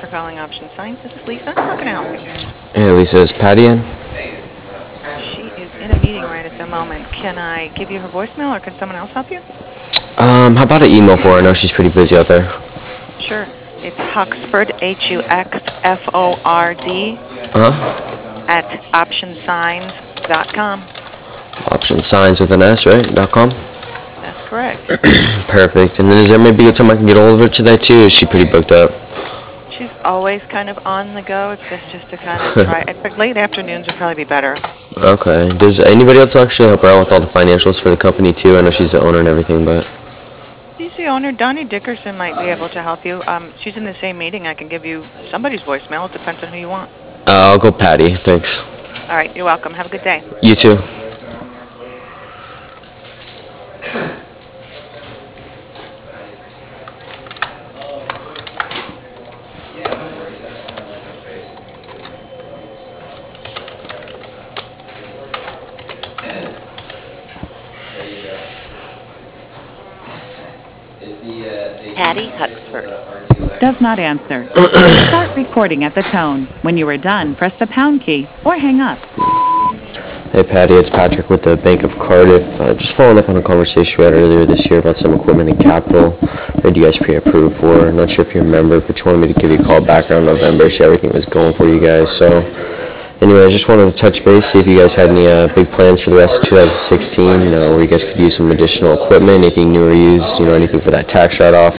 for calling Option Signs. This is Lisa. How can I help you? Hey, Lisa, is Patty in? She is in a meeting right at the moment. Can I give you her voicemail, or can someone else help you? How about an email for her? I know she's pretty busy out there. Sure. It's Huxford, Huxford, Uh-huh. at optionsigns.com. Option signs with an S, right? .com? That's correct. Perfect. And then is there maybe a time I can get a hold of her today, too? Is she pretty booked up? She's always kind of on the go. It's best just to kind of try. But late afternoons would probably be better. Okay. Does anybody else actually help her out with all the financials for the company, too? I know she's the owner and everything, but... She's the owner. Donnie Dickerson might be able to help you. She's in the same meeting. I can give you somebody's voicemail. It depends on who you want. I'll go Patty. Thanks. All right. You're welcome. Have a good day. You too. Patty Huxford. Does not answer. Start recording at the tone. When you are done, press the pound key or hang up. Hey, Patty, it's Patrick with the Bank of Cardiff. Just following up on a conversation we had earlier this year about some equipment and capital. Heard you guys pre-approved for. Not sure if you remember, but you wanted me to give you a call back around November, see how everything was going for you guys. So, anyway, I just wanted to touch base, see if you guys had any big plans for the rest of 2016, where you guys could use some additional equipment, anything new or used, anything for that tax write-off.